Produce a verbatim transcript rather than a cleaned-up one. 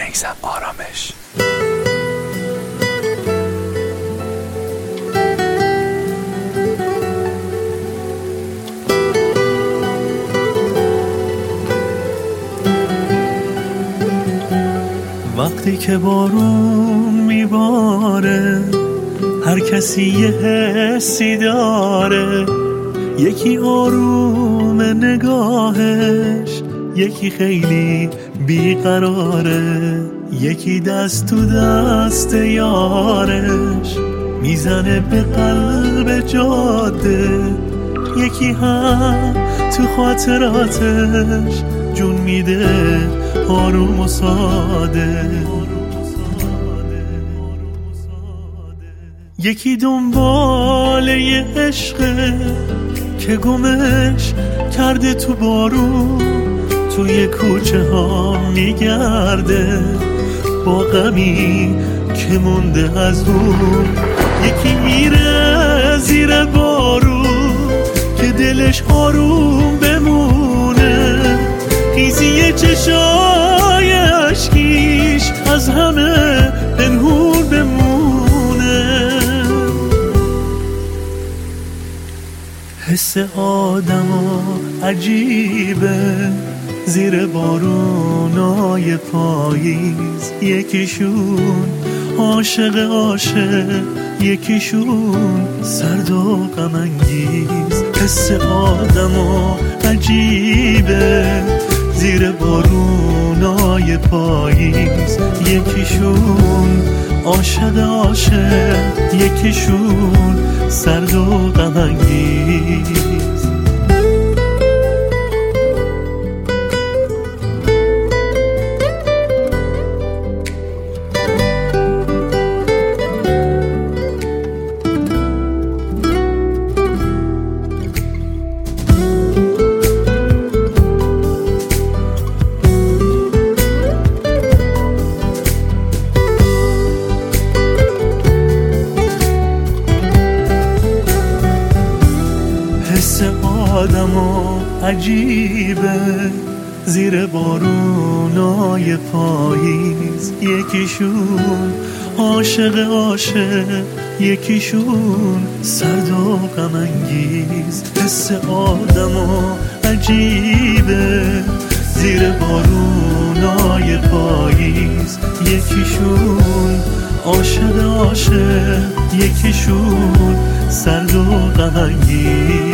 میثم آرامش. وقتی که بارون میباره هر کسی یه حسی داره، یکی آروم نگاهش، یکی خیلی بیقراره، یکی دست تو دست یارش میزنه به قلب جاده، یکی هم تو خاطراتش جون میده آروم و ساده. یکی دنبال یه عشقه که گمش کرده تو بارون، توی کوچه ها میگرده با غمی که مونده از اون. یکی میره زیر بارون که دلش آروم بمونه، خیزی چشای اشکیش از همه پنهون بمونه. حس آدما عجیبه زیر بارونای پاییز، یکیشون عاشق عاشق، یکیشون سرد و غم انگیز. حس آدما عجیبه زیر بارونای پاییز، یکیشون عاشق عاشق، یکیشون سرد و غم انگیز. حس آدما عجیبه زیر بارونای پاییز، یکیشون عاشق عاشق، یکیشون سرد و غم انگیز. حس آدما عجیبه زیر بارونای پاییز، یکیشون عاشق عاشق، یکیشون سرد و غم انگیز.